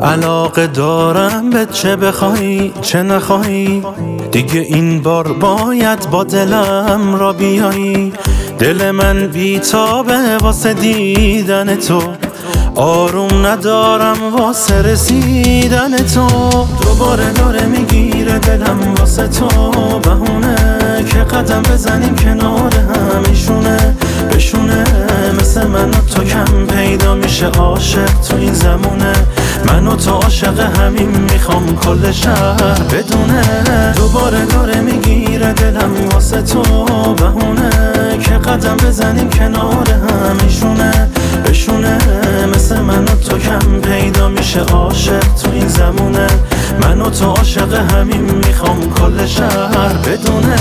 علاقه دارم به چه بخوای چه نخوای، دیگه این بار باید با دلم را بیایی. دل من بیتابه واسه دیدن تو، آروم ندارم واسه رسیدن تو. دوباره داره میگیره دلم واسه تو بهونه، که قدم بزنیم کنار همیشونه بشونه. مثل من و تو کم پیدا میشه عاشق تو این زمونه، من و تو عاشق همین میخوام کل شهر بدونه. دوباره داره میگیره دلم واسه تو بهونه، که قدم بزنیم کنار همیشونه بشونه. مثل من و تو کم پیدا میشه عاشق تو این زمونه، من و تو عاشق همین میخوام کل شهر بدونه.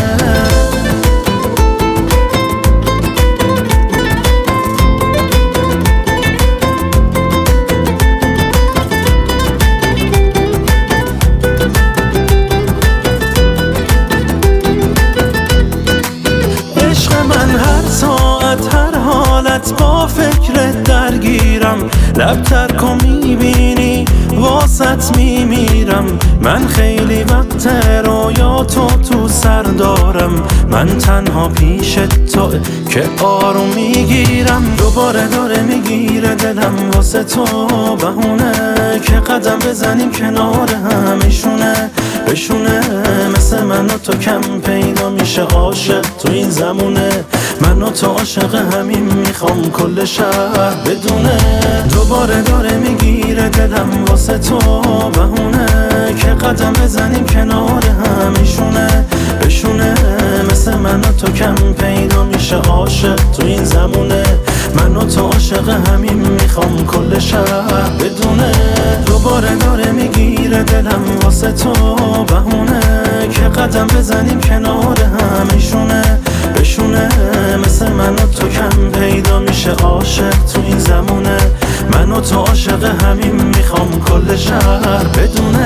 هر حالت با فکرت درگیرم، لبتر کن میبینی واسط میمیرم. من خیلی وقت رویاتو تو سر دارم، من تنها پیش تو که آروم میگیرم. دوباره داره میگیره دلم واسه تو بهونه، که قدم بزنیم کنار همیشونه بشونه. مثل من و تو کم پیدا میشه عاشق تو این زمونه، من و تو عاشق همین میخوام کل شهر بدونه. دوباره داره میگیره دلم واسه تو بهونه، که قدم بزنیم کنار همیشونه بشونه. مثل من و تو کم پیدا میشه عاشق تو این زمونه، من و تو عاشق همین میخوام کل شهر بدونه. دوباره داره میگیره دلم واسه تو بهونه، که قدم بزنیم کنار همیشونه بشونه. مثل من و تو کم پیدا میشه عاشق تو این زمونه، من و تو عاشق همین میخوام کل شهر بدونه.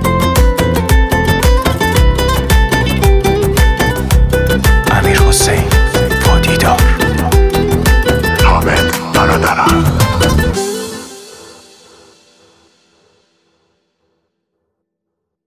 امیر حسین